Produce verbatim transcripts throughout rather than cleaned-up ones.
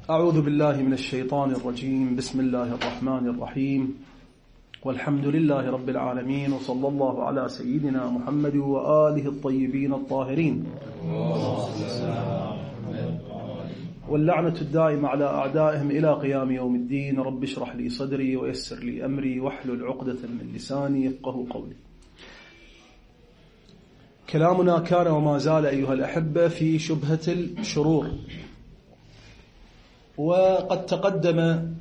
أعوذ بالله من الشيطان الرجيم. بسم الله الرحمن الرحيم، والحمد لله رب العالمين، وصلى الله على سيدنا محمد وآله الطيبين الطاهرين، واللعنة الدائمة على أعدائهم إلى قيام يوم الدين. رب اشرح لي صدري ويسر لي أمري واحلل عقدة من لساني يفقه قولي. كلامنا كان وما زال أيها الأحبة في شبهة الشرور، وقد تقدم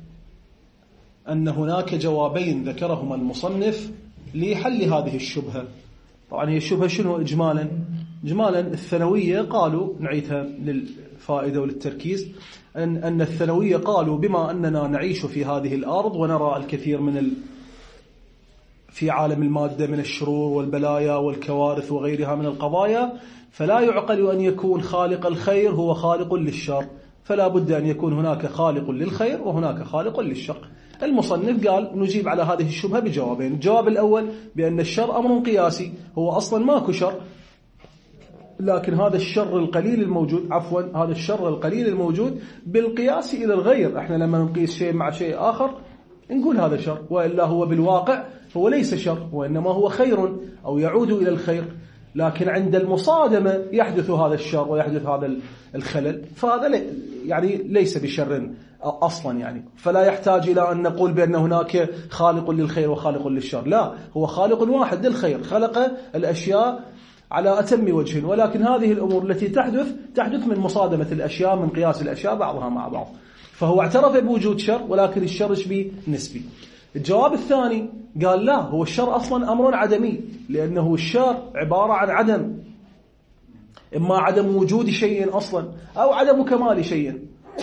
أن هناك جوابين ذكرهما المصنف لحل هذه الشبهة. طبعا هي الشبهة شنو إجمالا؟ إجمالا الثانوية قالوا، نعيدها للفائدة وللتركيز، أن, أن الثانوية قالوا بما أننا نعيش في هذه الأرض ونرى الكثير من ال في عالم المادة من الشرور والبلايا والكوارث وغيرها من القضايا، فلا يعقل أن يكون خالق الخير هو خالق للشر، فلا بد أن يكون هناك خالق للخير وهناك خالق للشر. المصنف قال نجيب على هذه الشبهة بجوابين. الجواب الأول بأن الشر أمر قياسي، هو أصلا ماكو شر، لكن هذا الشر القليل الموجود عفوا هذا الشر القليل الموجود بالقياس إلى الغير. احنا لما نقيس شيء مع شيء آخر نقول هذا شر، وإلا هو بالواقع هو ليس شر، وإنما هو خير أو يعود إلى الخير، لكن عند المصادمة يحدث هذا الشر ويحدث هذا الخلل، فهذا يعني ليس بشر أصلا يعني. فلا يحتاج إلى أن نقول بأن هناك خالق للخير وخالق للشر، لا، هو خالق واحد للخير، خلق الأشياء على أتم وجه، ولكن هذه الأمور التي تحدث تحدث من مصادمة الأشياء، من قياس الأشياء بعضها مع بعض. فهو اعترف بوجود شر، ولكن الشر شبيه نسبي. الجواب الثاني قال لا، هو الشر أصلا أمر عدمي، لأنه الشر عبارة عن عدم، إما عدم وجود شيء أصلا أو عدم كمال شيء،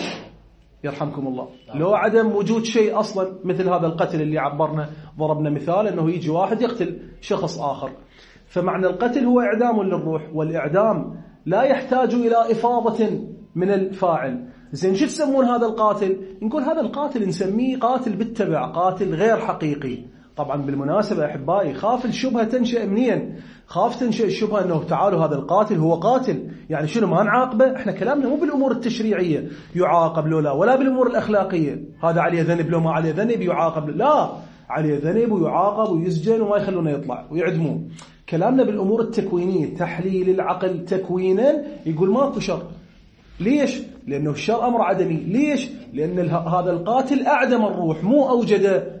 يرحمكم الله. لو عدم وجود شيء أصلا مثل هذا القتل اللي عبرنا ضربنا مثال أنه يجي واحد يقتل شخص آخر، فمعنى القتل هو إعدام للروح، والإعدام لا يحتاج إلى إفاضة من الفاعل. زين شو تسمون هذا القاتل؟ نقول هذا القاتل نسميه قاتل بالتبع، قاتل غير حقيقي. طبعا بالمناسبة أحبائي، خاف الشبهة تنشأ منين؟ خاف تنشأ الشبهة أنه تعالوا هذا القاتل هو قاتل، يعني شنو ما نعاقبه؟ احنا كلامنا مو بالأمور التشريعية يعاقب لو لا، ولا بالأمور الأخلاقية هذا عليه ذنب لو ما عليه ذنب يعاقب، لا، عليه ذنب ويعاقب ويسجن وما يخلونه يطلع ويعدموه. كلامنا بالأمور التكوينية، تحليل العقل تكوينا، يقول ماكو شر. ليش؟ لأنه الشر أمر عدمي. ليش؟ لأن هذا القاتل أعدم الروح، مو أوجد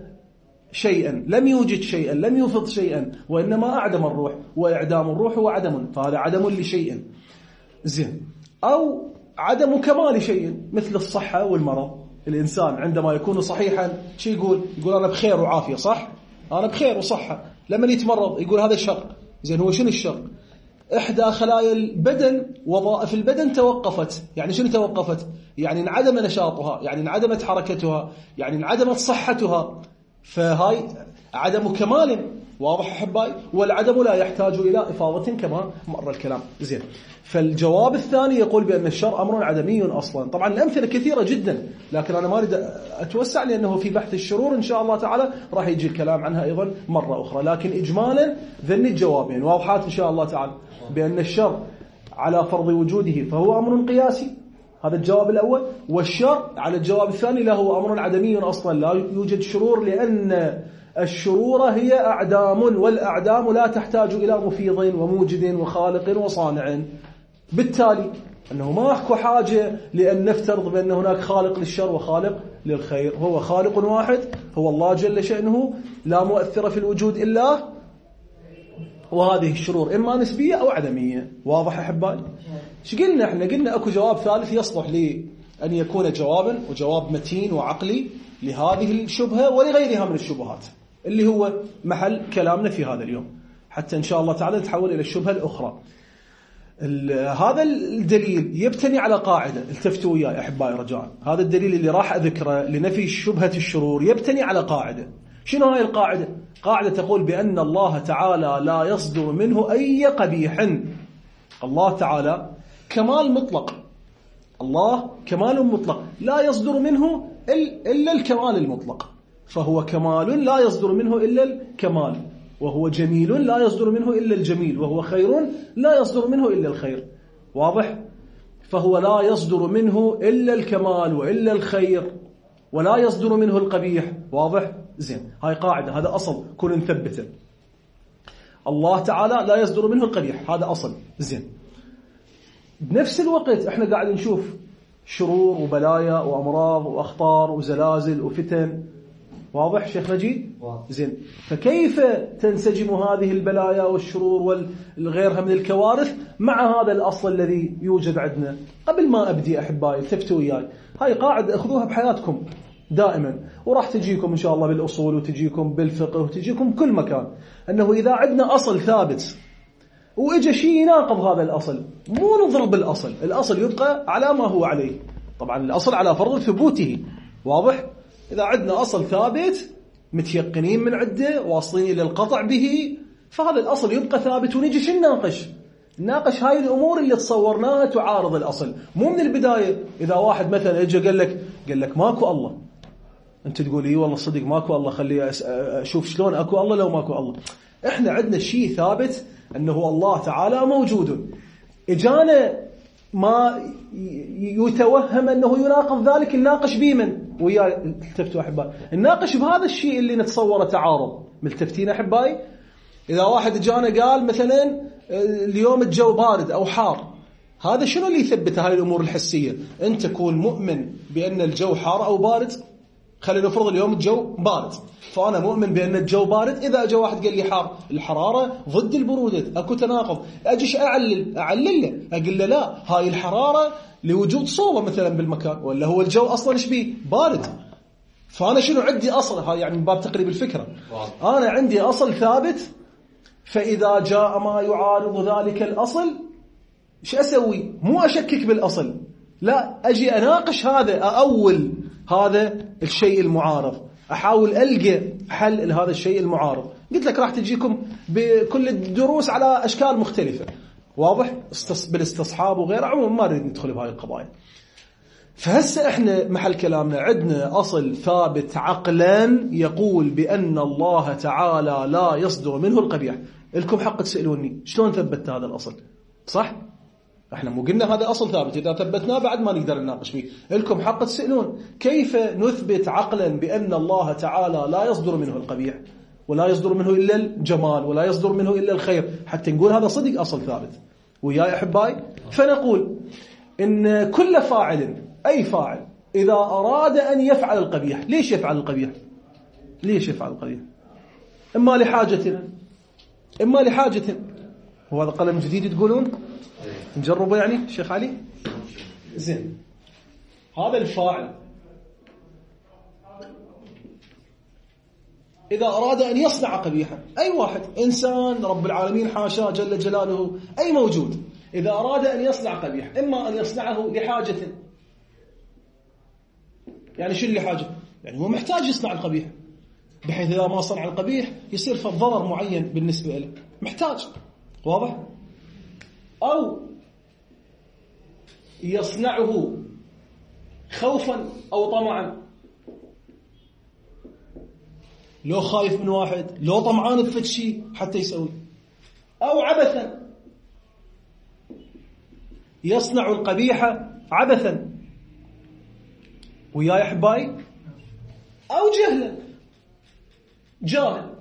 شيئا، لم يوجد شيئا، لم يفض شيئا، وإنما أعدم الروح، وإعدام الروح هو عدم، فهذا عدم لشيء. زين، أو عدم كمال شيء مثل الصحة والمرض. الإنسان عندما يكون صحيحا شو يقول؟ يقول أنا بخير وعافية، صح؟ أنا بخير وصحة. لما يتمرض يقول هذا شر. زين، هو شنو الشر؟ إحدى خلايا البدن، وظائف البدن توقفت. يعني شنو توقفت؟ يعني انعدم نشاطها، يعني انعدمت حركتها، يعني انعدمت صحتها، فهاي عدم كمال. واضح أحبائي؟ والعدم لا يحتاج إلى إفاضة كما مر الكلام. زين، فالجواب الثاني يقول بأن الشر أمر عدمي أصلا. طبعا الأمثلة كثيرة جدا، لكن أنا ما أريد أتوسع لأنه في بحث الشرور إن شاء الله تعالى راح يجي الكلام عنها أيضا مرة أخرى، لكن إجمالا ذني الجوابين واضحات إن شاء الله تعالى، بأن الشر على فرض وجوده فهو أمر قياسي، هذا الجواب الأول، والشر على الجواب الثاني له أمر عدمي أصلا، لا يوجد شرور، لأن الشرور هي أعدام، والأعدام لا تحتاج إلى مفيض وموجد وخالق وصانع. بالتالي أنه ما أحكو حاجة لأن نفترض بأن هناك خالق للشر وخالق للخير، هو خالق واحد هو الله جل شأنه، لا مؤثر في الوجود إلا، وهذه الشرور إما نسبية أو عدمية. واضح أحبائي؟ شو قلنا احنا؟ قلنا أكو جواب ثالث يصلح لي أن يكون جوابا، وجواب متين وعقلي لهذه الشبهة ولغيرها من الشبهات، اللي هو محل كلامنا في هذا اليوم، حتى إن شاء الله تعالى نتحول إلى الشبهة الأخرى. هذا الدليل يبتني على قاعدة، التفتوا وياي أحبائي رجاء. هذا الدليل اللي راح أذكره لنفي شبهة الشرور يبتني على قاعدة. شنو هاي القاعدة؟ قاعدة تقول بأن الله تعالى لا يصدر منه أي قبيح. الله تعالى كمال مطلق، الله كمال مطلق لا يصدر منه إلا الكمال المطلق، فهو كمال لا يصدر منه إلا الكمال، وهو جميل لا يصدر منه إلا الجميل، وهو خير لا يصدر منه إلا الخير. واضح؟ فهو لا يصدر منه إلا الكمال وإلا الخير، ولا يصدر منه القبيح. واضح؟ زين، هاي قاعدة، هذا أصل كون نثبته. الله تعالى لا يصدر منه القبيح، هذا أصل. زين، بنفس الوقت احنا قاعد نشوف شرور وبلايا وأمراض وأخطار وزلازل وفتن. واضح شيخ مجيد؟ زين، فكيف تنسجم هذه البلايا والشرور والغيرها من الكوارث مع هذا الأصل الذي يوجد عندنا؟ قبل ما أبدي أحبائي التفتوا وياي، هاي قاعدة أخذوها بحياتكم دائما، وراح تجيكم إن شاء الله بالأصول وتجيكم بالفقه وتجيكم كل مكان، أنه إذا عندنا أصل ثابت وإجا شيء يناقض هذا الأصل، مو نضرب الأصل، الأصل يبقى على ما هو عليه. طبعا الأصل على فرض ثبوته. واضح؟ إذا عندنا أصل ثابت متيقنين من عده واصلين إلى القطع به، فهذا الأصل يبقى ثابت، ونجي شو نناقش؟ نناقش هاي الأمور اللي تصورناها تعارض الأصل، مو من البداية. إذا واحد مثلا إجا قال لك قال لك ماكو الله، أنت تقول إيه والله صدق ماكو الله، خلي أشوف شلون أكو الله لو ماكو الله. إحنا عندنا شيء ثابت أنه الله تعالى موجود، إجانا ما يتوهم أنه يناقض ذلك، نناقش بمن؟ ويا التفتوا أحبائي، نناقش بهذا الشيء اللي نتصوره تعارض. ملتفتين أحبائي؟ إذا واحد جانا قال مثلا اليوم الجو بارد أو حار، هذا شنو اللي يثبت هاي الأمور الحسية؟ أنت تكون مؤمن بأن الجو حار أو بارد. خلينا نفرض اليوم الجو بارد، فأنا مؤمن بأن الجو بارد. إذا أجا واحد قال لي حار، الحرارة ضد البرودة، أكو تناقض. أجيش أعلل أعلل له، أقول له لا، هاي الحرارة لوجود صوبة مثلا بالمكان، ولا هو الجو أصلا إيش بيه؟ بارد. فأنا شنو عندي أصل؟ هاي يعني من باب تقريب الفكرة. أنا عندي أصل ثابت، فإذا جاء ما يعارض ذلك الأصل إيش أسوي؟ مو أشكك بالأصل، لا، أجي أناقش هذا، أأول هذا الشيء المعارض، أحاول ألقى حل لهذا الشيء المعارض. قلت لك راح تجيكم بكل الدروس على أشكال مختلفة. واضح؟ بالاستصحاب وغيره، عموما ما نريد ندخل بهاي القضايا. فهسه احنا محل كلامنا عندنا أصل ثابت عقلا يقول بأن الله تعالى لا يصدر منه القبيح. لكم حق تسألوني شلون ثبت هذا الأصل؟ صح؟ احنا مو قلنا هذا أصل ثابت، إذا ثبتناه بعد ما نقدر نناقش فيه. لكم حق تسألون كيف نثبت عقلا بأن الله تعالى لا يصدر منه القبيح، ولا يصدر منه إلا الجمال، ولا يصدر منه إلا الخير، حتى نقول هذا صدق أصل ثابت. وياي أحبائي، فنقول إن كل فاعل، أي فاعل، إذا أراد أن يفعل القبيح، ليش يفعل القبيح؟ ليش يفعل القبيح؟ إما لحاجة، إما لحاجة. وهذا قلم جديد تقولون؟ نجربه يعني شيخ علي؟ زين، هذا الفاعل إذا أراد أن يصنع قبيحا، أي واحد، إنسان، رب العالمين حاشا جل جلاله، أي موجود، إذا أراد أن يصنع قبيح، إما أن يصنعه لحاجة. يعني شو اللي حاجة؟ يعني هو محتاج يصنع القبيح، بحيث إذا ما صنع القبيح يصير في ضرر معين بالنسبة له، محتاج. واضح؟ أو يصنعه خوفا أو طمعا، لو خايف من واحد، لو طمعان بفد شيء حتى يسوي. أو عبثا، يصنع القبيح عبثا. وياي أحبائي؟ أو جهلا، جاهل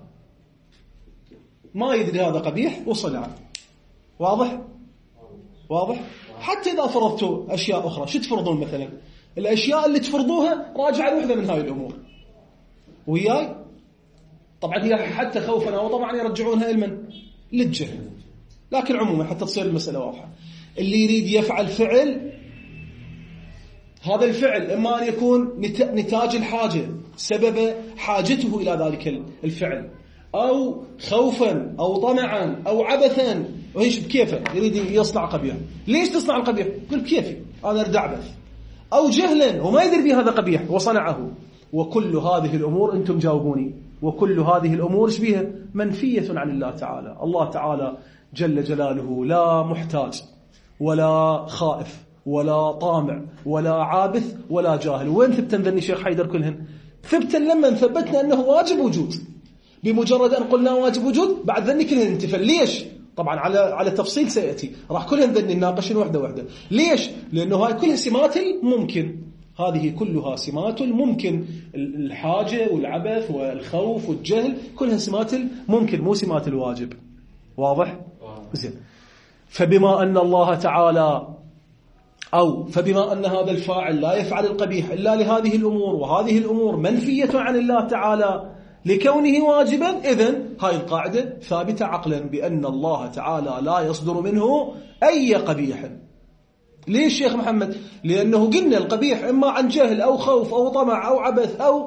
ما يدري هذا قبيح وصنعه. واضح؟ واضح؟ حتى إذا فرضتوا أشياء أخرى، شو تفرضون مثلا؟ الأشياء اللي تفرضوها راجعة وحدة من هاي الأمور. وياي؟ طبعا هي حتى خوفا أو طبعا يرجعونها إلمن؟ للجهل. لكن عموما حتى تصير المسألة واضحة، اللي يريد يفعل فعل، هذا الفعل إما أن يكون نتاج الحاجة، سبب حاجته إلى ذلك الفعل، أو خوفا أو طمعا أو عبثا، وإيش بكيفه يريد يصنع قبيح. ليش تصنع القبيح؟ يقول بكيفي أنا أريد أعبث. أو جهلا وما يدري به هذا قبيح وصنعه. وكل هذه الأمور أنتم جاوبوني، وكل هذه الأمور إيش بيها؟ منفية عن الله تعالى. الله تعالى جل جلاله لا محتاج ولا خائف ولا طامع ولا عابث ولا جاهل. وين ثبتن ذني شيخ حيدر كلهن؟ ثبتن لما ثبتنا أنه واجب وجود، بمجرد أن قلنا واجب وجود بعد ذني كلهن انتفى. ليش؟ طبعا على على تفصيل سيأتي، راح كلها نذني نناقشن واحدة واحدة. ليش؟ لأنه هاي كلها سمات الممكن، هذه كلها سمات الممكن، الحاجة والعبث والخوف والجهل كلها سمات الممكن مو سمات الواجب. واضح؟ زين. فبما أن الله تعالى أو فبما أن هذا الفاعل لا يفعل القبيح إلا لهذه الأمور، وهذه الأمور منفية عن الله تعالى لكونه واجبا، إذن هاي القاعدة ثابتة عقلا بأن الله تعالى لا يصدر منه أي قبيح. ليش شيخ محمد؟ لأنه قلنا القبيح إما عن جهل أو خوف أو طمع أو عبث أو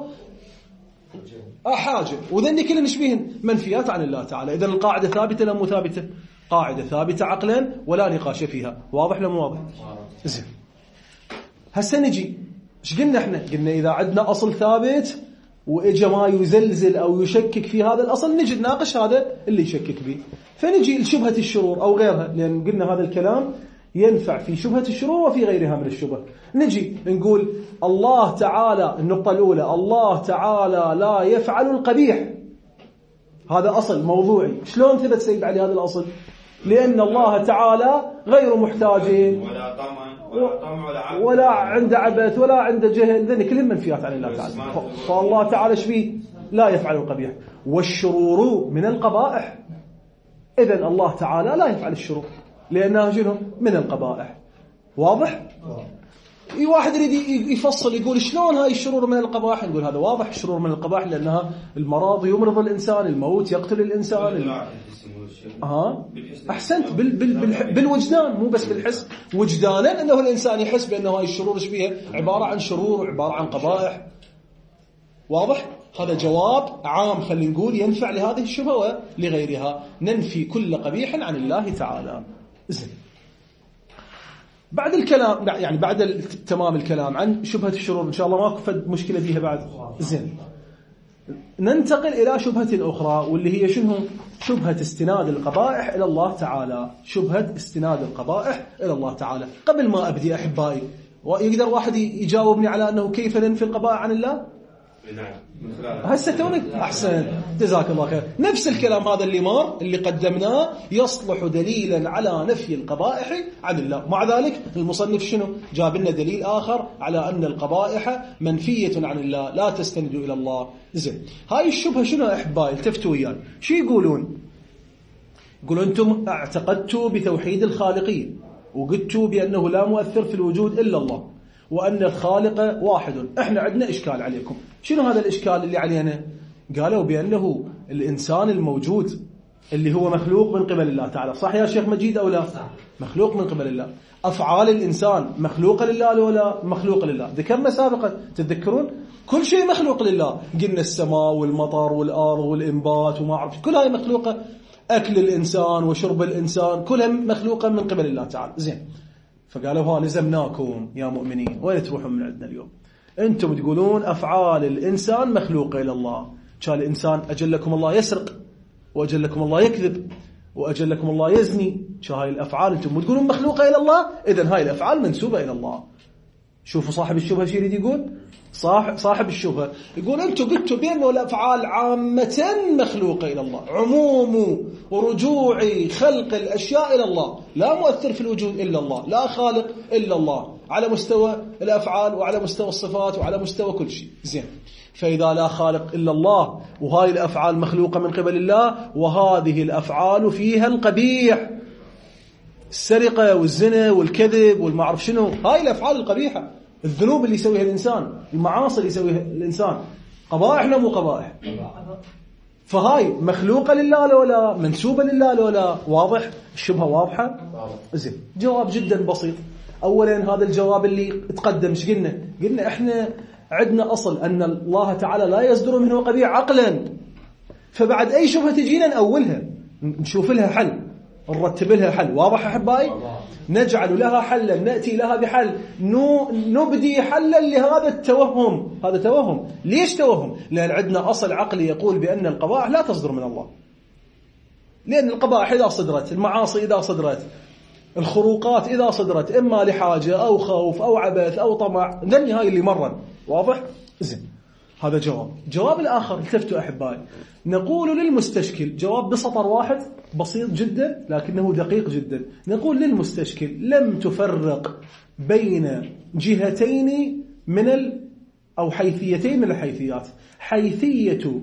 حاجة، وذني كلها نشبهن منفيات عن الله تعالى. إذن القاعدة ثابتة لا مو ثابتة؟ قاعدة ثابتة عقلا ولا نقاش فيها. واضح لا مو واضح؟ زين. هسه نجي ايش قلنا احنا؟ قلنا إذا عندنا أصل ثابت وإجا ما يزلزل أو يشكك في هذا الأصل نجي نناقش هذا اللي يشكك به. فنجي لشبهة الشرور أو غيرها، لأن قلنا هذا الكلام ينفع في شبهة الشرور وفي غيرها من الشبه. نجي نقول الله تعالى، النقطة الأولى الله تعالى لا يفعل القبيح، هذا أصل موضوعي. شلون ثبت سيد علي هذا الأصل؟ لأن الله تعالى غير محتاج ولا طمع ولا طمع ولا, ولا عند عبث ولا عند جهل، ذني كلهم منفيات عن الله تعالى. فالله تعالى شبيه لا يفعل القبيح. والشرور من القبائح، إذن الله تعالى لا يفعل الشرور لأنها شنو؟ من القبائح. واضح؟ اي واحد يريد يفصل يقول شلون هاي الشرور من القبائح؟ نقول هذا واضح، الشرور من القبائح لأنها المرض يمرض الإنسان، الموت يقتل الإنسان. اه احسنت، بال بال بال بالوجدان مو بس بالحس، وجدانا انه الانسان يحس بانه هاي الشرور ايش فيها؟ عباره عن شرور وعباره عن قبائح. واضح؟ هذا جواب عام خلينا نقول ينفع لهذه الشبهه ولغيرها. ننفي كل قبيح عن الله تعالى. زين. بعد الكلام يعني بعد تمام الكلام عن شبهه الشرور ان شاء الله ماكو فد مشكله بيها بعد. زين. ننتقل إلى شبهة أخرى واللي هي شنو؟ شبهة استناد القبائح إلى الله تعالى. شبهة استناد القبائح إلى الله تعالى. قبل ما أبدي أحبائي، ويقدر واحد يجاوبني على أنه كيف ننفي القبائح عن الله؟ نعم. هسه تونك أحسن، جزاك الله خير. نفس الكلام هذا اللي مار اللي قدمناه يصلح دليلا على نفي القبائح عن الله. مع ذلك المصنف شنو جاب لنا دليل آخر على أن القبائح منفية عن الله لا تستند إلى الله. زين. هاي الشبهة شنو أحبائي؟ التفتوا وياي. شو يقولون؟ يقولون أنتم اعتقدتوا بتوحيد الخالقية وقلتوا بأنه لا مؤثر في الوجود إلا الله، وأن الخالق واحد. احنا عندنا إشكال عليكم. شنو هذا الإشكال اللي علينا؟ قالوا بأنه الإنسان الموجود اللي هو مخلوق من قبل الله تعالى. صح يا شيخ مجيد أو لا؟ مخلوق من قبل الله. أفعال الإنسان مخلوقة لله ولا مخلوقة لله؟ ذكرنا سابقا تتذكرون كل شيء مخلوق لله. قلنا السماء والمطر والأرض والإنبات وما أعرف كلها مخلوقة. أكل الإنسان وشرب الإنسان كلها مخلوقة من قبل الله تعالى. زين. فقالوا ها لزمناكم يا مؤمنين، وين تروحون من عندنا اليوم؟ أنتم تقولون أفعال الإنسان مخلوقة إلى الله. كان الإنسان أجلكم الله يسرق، وأجلكم الله يكذب، وأجلكم الله يزني. شو هاي الأفعال أنتم تقولون مخلوقة إلى الله، إذن هاي الأفعال منسوبة إلى الله. شوفوا صاحب الشبهة شو يريد يقول؟ صاحب صاحب الشبهة يقول أنتم قلتوا بأنه الأفعال عامة مخلوقة إلى الله، عموم ورجوع خلق الأشياء إلى الله، لا مؤثر في الوجود إلا الله، لا خالق إلا الله، على مستوى الأفعال وعلى مستوى الصفات وعلى مستوى كل شيء. زين. فإذا لا خالق إلا الله وهاي الأفعال مخلوقة من قبل الله، وهذه الأفعال فيها القبيح، السرقة والزنا والكذب والمعرف شنو، هاي الأفعال القبيحة، الذنوب اللي يسويها الإنسان، المعاصي اللي يسويها الإنسان، قبائح مو قبائح. فهاي مخلوقة لله ولا منسوبة لله ولا؟ واضح؟ الشبهة واضحة؟ زين. جواب جدا بسيط. أولا هذا الجواب اللي تقدم ايش قلنا؟ قلنا احنا عندنا أصل أن الله تعالى لا يصدر منه قبيح عقلا. فبعد أي شبهة تجينا نأولها نشوف لها حل، نرتب لها حل. واضح أحبائي؟ نجعل لها حلا، نأتي لها بحل، نبدي حلا لهذا التوهم. هذا توهم. ليش توهم؟ لأن عندنا أصل عقلي يقول بأن القبائح لا تصدر من الله. لأن القبائح إذا صدرت، المعاصي إذا صدرت، الخروقات إذا صدرت إما لحاجة أو خوف أو عبث أو طمع، ذني هاي اللي مرن. واضح؟ زين. هذا جواب. جواب الآخر، التفتوا أحبائي، نقول للمستشكل جواب بسطر واحد بسيط جدا لكنه دقيق جدا. نقول للمستشكل لم تفرق بين جهتين من ال أو حيثيتين من الحيثيات. حيثية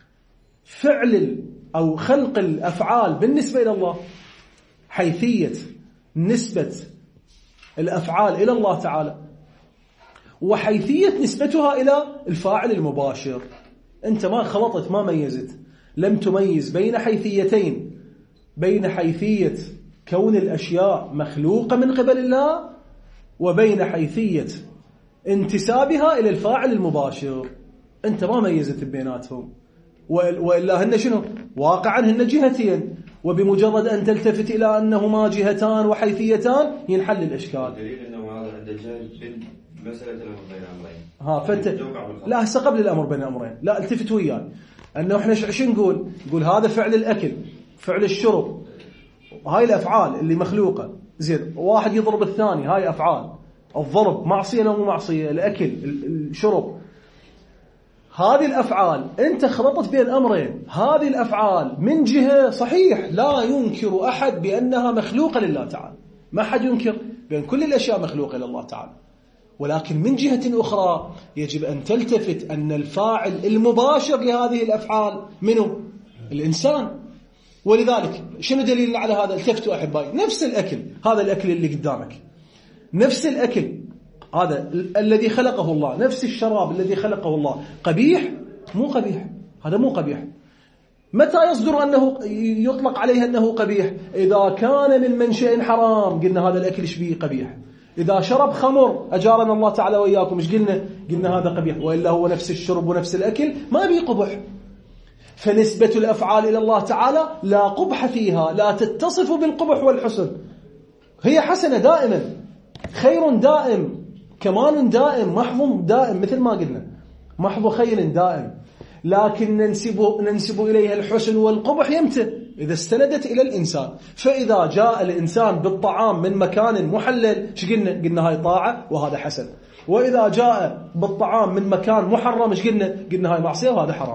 فعل أو خلق الأفعال بالنسبة إلى الله، حيثية نسبة الأفعال إلى الله تعالى، وحيثية نسبتها إلى الفاعل المباشر. أنت ما خلطت، ما ميزت، لم تميز بين حيثيتين، بين حيثية كون الأشياء مخلوقة من قبل الله وبين حيثية انتسابها إلى الفاعل المباشر. أنت ما ميزت بيناتهم، وإلا هن شنو؟ واقعا هن جهتين، وبمجرد أن تلتفت إلى أنهما جهتان وحيثيتان ينحل الإشكال. دليل أنه هذا عند الجهل مسألة الأمر بين أمرين. ها فأنت لا هسه قبل الأمر بين أمرين، لا التفت وياي أنه إحنا شو نقول؟ نقول هذا فعل الأكل، فعل الشرب، هاي الأفعال اللي مخلوقة. زين، واحد يضرب الثاني، هاي أفعال. الضرب معصية لو مو معصية، الأكل، الشرب، هذه الأفعال أنت خلطت بين أمرين. هذه الأفعال من جهة صحيح لا ينكر أحد بأنها مخلوقة لله تعالى، ما حد ينكر بأن كل الأشياء مخلوقة لله تعالى، ولكن من جهة أخرى يجب أن تلتفت أن الفاعل المباشر لهذه الأفعال منه؟ الإنسان. ولذلك شنو دليل على هذا؟ التفتوا أحبائي، نفس الأكل، هذا الأكل اللي قدامك، نفس الأكل هذا الذي خلقه الله، نفس الشراب الذي خلقه الله، قبيح؟ مو قبيح، هذا مو قبيح. متى يصدر أنه يطلق عليه أنه قبيح؟ إذا كان من منشأ حرام، قلنا هذا الأكل شبيه قبيح. إذا شرب خمر أجارنا الله تعالى وإياكم، إيش قلنا؟ قلنا هذا قبيح. وإلا هو نفس الشرب ونفس الأكل ما بيه قبح. فنسبة الأفعال إلى الله تعالى لا قبح فيها، لا تتصف بالقبح والحسن، هي حسنة دائما، خير دائم، كمال دائم، محض دائم، مثل ما قلنا محض خير دائم. لكن ننسب, ننسب إليها الحسن والقبح يمتى؟ إذا استندت إلى الإنسان. فإذا جاء الإنسان بالطعام من مكان محلل، شو قلنا؟ قلنا هاي طاعة وهذا حسن. وإذا جاء بالطعام من مكان محرم، شو قلنا؟ قلنا هاي معصية وهذا حرام.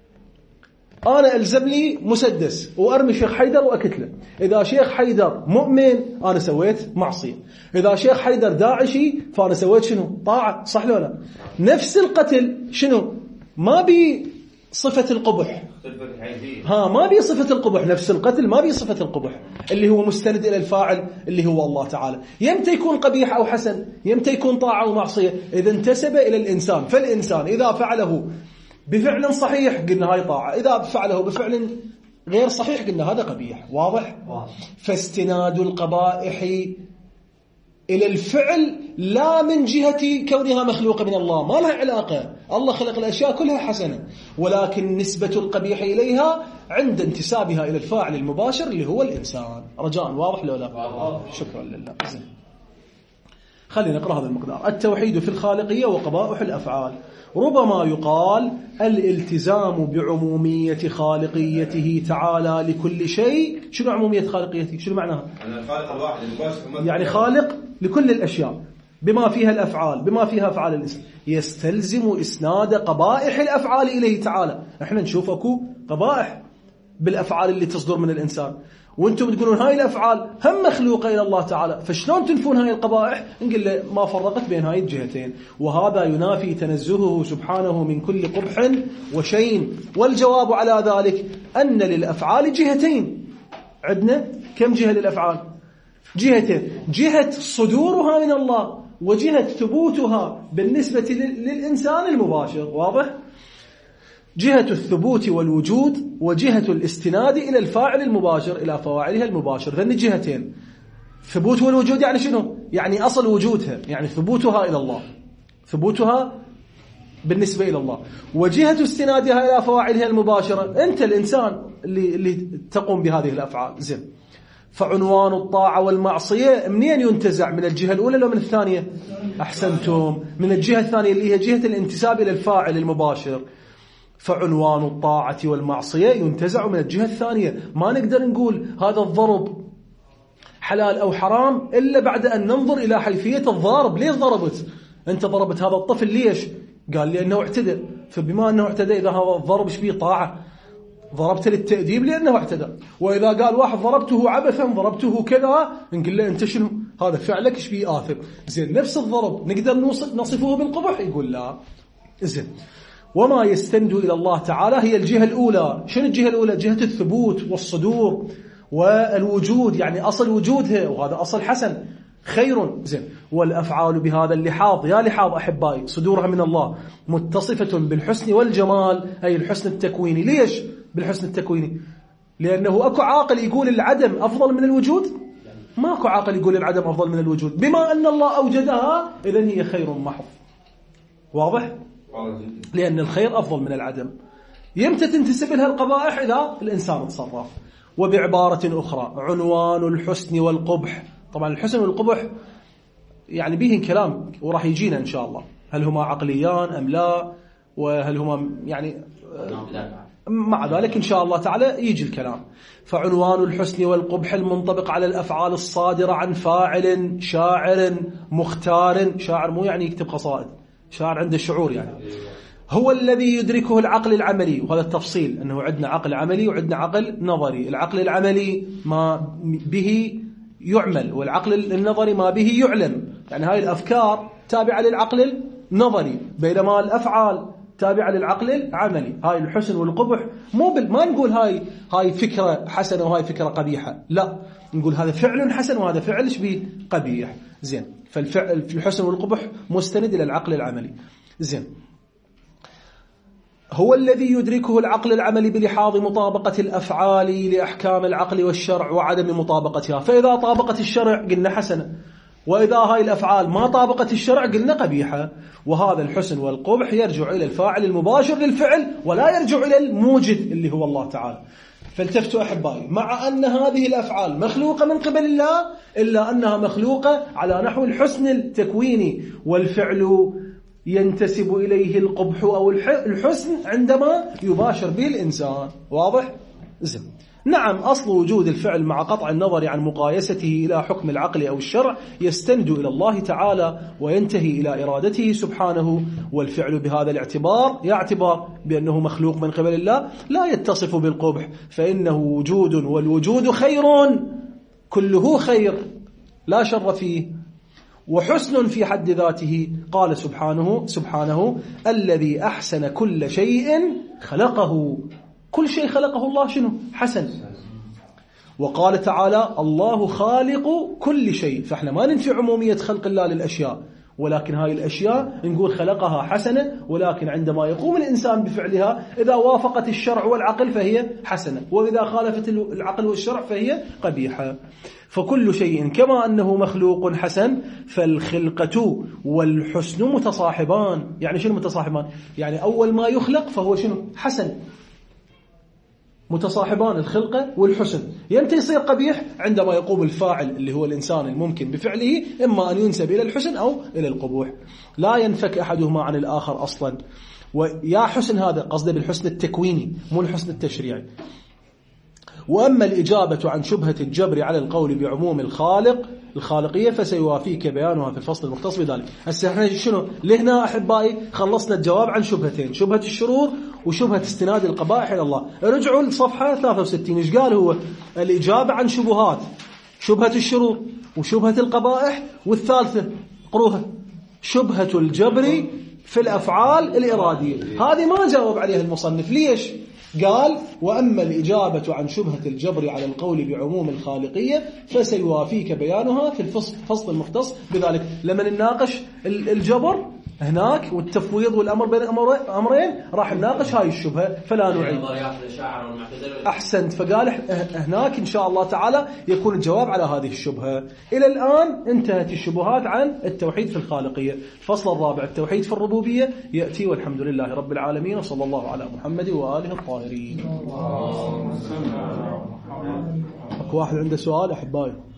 أنا ألزم لي مسدس وأرمي شيخ حيدر وأكتله، إذا شيخ حيدر مؤمن أنا سويت معصية، إذا شيخ حيدر داعشي فأنا سويت شنو؟ طاعة، صح ولا لا؟ نفس القتل شنو؟ ما بي صفة القبح، ها ما بي صفة القبح، نفس القتل ما بي صفة القبح اللي هو مستند إلى الفاعل اللي هو الله تعالى. يمتى يكون قبيح أو حسن؟ يمتى يكون طاعة ومعصية؟ إذا انتسب إلى الإنسان. فالإنسان إذا فعله بفعل صحيح قلنا هاي طاعة، إذا فعله بفعل غير صحيح قلنا هذا قبيح. واضح؟ فاستناد القبائح إلى الفعل لا من جهة كونها مخلوقة من الله، ما لها علاقة، الله خلق الأشياء كلها حسنة، ولكن نسبة القبيح إليها عند انتسابها إلى الفاعل المباشر اللي هو الإنسان. رجاء واضح لو لا؟ شكرا لله. زين، خلينا نقرأ هذا المقدار. التوحيد في الخالقية وقبائح الأفعال. ربما يقال الالتزام بعمومية خالقيته تعالى لكل شيء. شنو عمومية خالقيته؟ شنو معناها؟ الخالق الواحد يعني خالق لكل الأشياء بما فيها الأفعال، بما فيها أفعال الإنسان، يستلزم إسناد قبائح الأفعال إليه تعالى. احنا نشوف أكو قبائح بالأفعال اللي تصدر من الإنسان، وانتم بتقولون هاي الأفعال هم مخلوقة إلى الله تعالى، فشلون تنفون هاي القبائح؟ نقول له ما فرقت بين هاي الجهتين، وهذا ينافي تنزهه سبحانه من كل قبح وشين. والجواب على ذلك أن للأفعال جهتين. عندنا كم جهة للأفعال؟ جهتين، جهة صدورها من الله وجهة ثبوتها بالنسبة للإنسان المباشر. واضح؟ جهة الثبوت والوجود وجهة الاستناد إلى الفاعل المباشر، إلى فواعلها المباشر. ذن الجهتين. ثبوت والوجود يعني شنو؟ يعني أصل وجودها، يعني ثبوتها إلى الله، ثبوتها بالنسبة إلى الله، وجهة استنادها إلى فواعلها المباشرة أنت الإنسان اللي, اللي تقوم بهذه الأفعال. زين، فعنوان الطاعة والمعصية منين ينتزع؟ من الجهة الأولى لو من الثانية؟ أحسنتم، من الجهة الثانية اللي هي جهة الانتساب إلى الفاعل المباشر. فعنوان الطاعة والمعصية ينتزع من الجهة الثانية. ما نقدر نقول هذا الضرب حلال أو حرام إلا بعد أن ننظر إلى حيثية الضارب. ليش ضربت؟ أنت ضربت هذا الطفل ليش؟ قال لأنه اعتدى، فبما أنه اعتدى إذا هو الضرب ايش بيه؟ طاعة، ضربت للتأديب لأنه اعتدى. وإذا قال واحد ضربته عبثا ضربته كذا، نقول له أنت شنو هذا فعلك ايش بيه؟ آثم. زين نفس الضرب نقدر نصفه بالقبح؟ يقول لا. زين وما يستند إلى الله تعالى هي الجهة الأولى. شنو الجهة الأولى؟ جهة الثبوت والصدور والوجود، يعني أصل وجودها، وهذا أصل حسن خير. زين والأفعال بهذا اللحاظ، يا لحاظ أحبائي صدورها من الله، متصفة بالحسن والجمال، أي الحسن التكويني. ليش بالحسن التكويني؟ لأنه أكو عاقل يقول العدم أفضل من الوجود؟ ماكو عاقل يقول العدم أفضل من الوجود. بما أن الله أوجدها إذن هي خير محض. واضح؟ لأن الخير أفضل من العدم. يمتى تنتسب لها القبائح؟ إذا الإنسان تصرف. وبعبارة أخرى عنوان الحسن والقبح، طبعا الحسن والقبح يعني بيهن كلام وراح يجينا إن شاء الله، هل هما عقليان أم لا، وهل هما يعني مع ذلك إن شاء الله تعالى يجي الكلام. فعنوان الحسن والقبح المنطبق على الأفعال الصادرة عن فاعل شاعر مختار، شاعر مو يعني يكتب قصائد، شاعر عنده شعور يعني، هو الذي يدركه العقل العملي. وهذا التفصيل أنه عندنا عقل عملي وعندنا عقل نظري. العقل العملي ما به يعمل، والعقل النظري ما به يعلم. يعني هاي الأفكار تابعة للعقل النظري، بينما الأفعال تابعة للعقل العملي. هاي الحسن والقبح مو بال... ما نقول هاي هاي فكرة حسنة وهاي فكرة قبيحة، لا، نقول هذا فعل حسن وهذا فعل شبيه قبيح. زين فالفعل الحسن والقبح مستند إلى العقل العملي. زين هو الذي يدركه العقل العملي بلحاظ مطابقة الأفعال لأحكام العقل والشرع وعدم مطابقتها. فإذا طابقت الشرع قلنا حسنة، وإذا هاي الأفعال ما طابقت الشرع قلنا قبيحة. وهذا الحسن والقبح يرجع إلى الفاعل المباشر للفعل، ولا يرجع إلى الموجد اللي هو الله تعالى. فالتفتوا أحبائي، مع أن هذه الأفعال مخلوقة من قبل الله، إلا أنها مخلوقة على نحو الحسن التكويني، والفعل ينتسب إليه القبح أو الحسن عندما يباشر به الإنسان. واضح؟ زين. نعم أصل وجود الفعل مع قطع النظر عن مقايسته إلى حكم العقل أو الشرع يستند إلى الله تعالى وينتهي إلى إرادته سبحانه. والفعل بهذا الاعتبار يعتبر بأنه مخلوق من قبل الله لا يتصف بالقبح، فإنه وجود، والوجود خير كله خير لا شر فيه، وحسن في حد ذاته. قال سبحانه سبحانه الذي أحسن كل شيء خلقه. كل شيء خلقه الله شنو؟ حسن. وقال تعالى الله خالق كل شيء. فإحنا ما ننفي عمومية خلق الله للأشياء، ولكن هاي الأشياء نقول خلقها حسنة، ولكن عندما يقوم الإنسان بفعلها إذا وافقت الشرع والعقل فهي حسنة، وإذا خالفت العقل والشرع فهي قبيحة. فكل شيء كما أنه مخلوق حسن، فالخلقة والحسن متصاحبان. يعني شنو متصاحبان؟ يعني أول ما يخلق فهو شنو؟ حسن. متصاحبان الخلقة والحسن. يمتى يصير قبيح؟ عندما يقوم الفاعل اللي هو الإنسان الممكن بفعله إما أن ينسب إلى الحسن أو إلى القبوح، لا ينفك أحدهما عن الآخر أصلا. ويا حسن هذا قصده بالحسن التكويني مو الحسن التشريعي. وأما الإجابة عن شبهة الجبر على القول بعموم الخالق الخالقية فسيوافيك بيانها في الفصل المختص بذلك. هسه احنا شنو لهنا أحبائي خلصنا الجواب عن شبهتين، شبهة الشرور وشبهة استناد القبائح إلى الله. رجعوا لصفحة ثلاثة وستين، إيش قال هو؟ الإجابة عن شبهات شبهة الشرور وشبهة القبائح، والثالثة قروها شبهة الجبر في الأفعال الإرادية. هذه ما جاوب عليها المصنف. ليش؟ قال وأما الإجابة عن شبهة الجبر على القول بعموم الخالقية فسيوافيك بيانها في الفصل المختص بذلك. لما نناقش الجبر هناك والتفويض والأمر بين أمرين راح نناقش هاي الشبهة فلا نعيد. أحسنت. فقال هناك إن شاء الله تعالى يكون الجواب على هذه الشبهة. إلى الآن انتهت الشبهات عن التوحيد في الخالقية. الفصل الرابع التوحيد في الربوبية يأتي، والحمد لله رب العالمين، وصلى الله على محمد وآله الطاهرين. أكو واحد عنده سؤال أحبائي؟